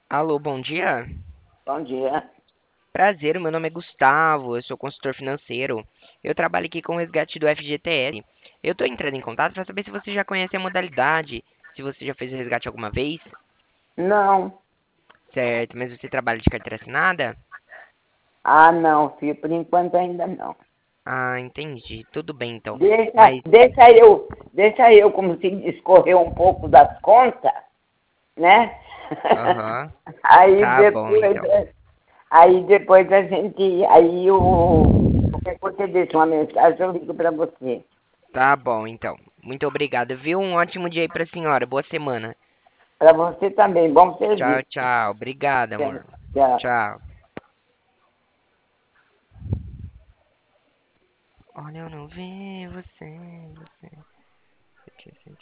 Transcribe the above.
Alô, bom dia. Bom dia. Prazer, meu nome é Gustavo, eu sou consultor financeiro. Eu trabalho aqui com o resgate do FGTS. Eu tô entrando em contato para saber se você já conhece a modalidade, se você já fez o resgate alguma vez, Não. certo? Mas você trabalha de carteira assinada? Ah, não, filho, por enquanto ainda não. Ah, entendi. Tudo bem então. Deixa, Mas, deixa eu, como se discorrer um pouco das contas, né? aham, Aí tá bom depois, então. aí depois a gente, aí qualquer coisa você deixa uma mensagem, eu ligo para você. Tá bom então. Muito obrigado, viu? Um ótimo dia aí pra senhora. Boa semana. Para você também, bom Tchau, serviço. tchau. Obrigado, Tchau. amor. Tchau. Tchau. Olha, eu não vi você.